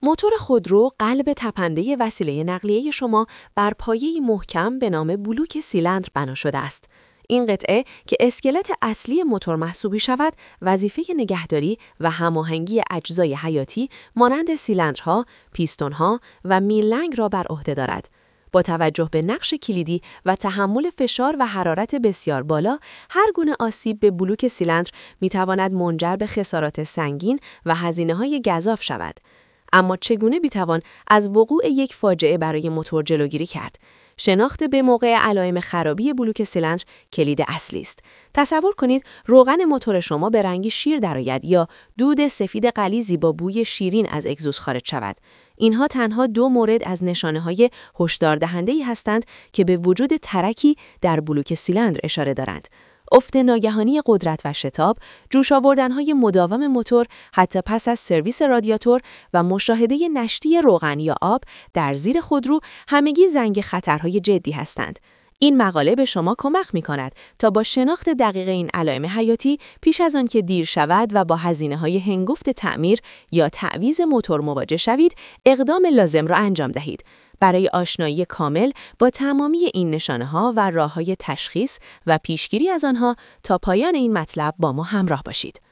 موتور خودرو قلب تپنده وسیله نقلیه شما بر پایه‌ای محکم به نام بلوک سیلندر بنا شده است. این قطعه که اسکلت اصلی موتور محسوب شود، وظیفه نگهداری و هماهنگی اجزای حیاتی مانند سیلندرها، پیستونها و میلنگ را بر عهده دارد. با توجه به نقش کلیدی و تحمل فشار و حرارت بسیار بالا، هر گونه آسیب به بلوک سیلندر می‌تواند منجر به خسارات سنگین و هزینه‌های گزاف شود. اما چگونه می‌توان از وقوع یک فاجعه برای موتور جلوگیری کرد؟ شناخت به موقع علائم خرابی بلوک سیلندر کلید اصلی است. تصور کنید روغن موتور شما به رنگ شیر درآید یا دود سفید غلیظی با بوی شیرین از اگزوز خارج شود. اینها تنها دو مورد از نشانه‌های هشداردهنده‌ای هستند که به وجود ترکی در بلوک سیلندر اشاره دارند. افت ناگهانی قدرت و شتاب، جوش آوردن‌های مداوم موتور حتی پس از سرویس رادیاتور و مشاهده نشتی روغن یا آب در زیر خودرو همگی زنگ خطرهای جدی هستند. این مقاله به شما کمک می‌کند تا با شناخت دقیق این علائم حیاتی پیش از آن که دیر شود و با هزینه‌های هنگفت تعمیر یا تعویض موتور مواجه شوید، اقدام لازم را انجام دهید. برای آشنایی کامل با تمامی این نشانه‌ها و راه‌های تشخیص و پیشگیری از آنها تا پایان این مطلب با ما همراه باشید.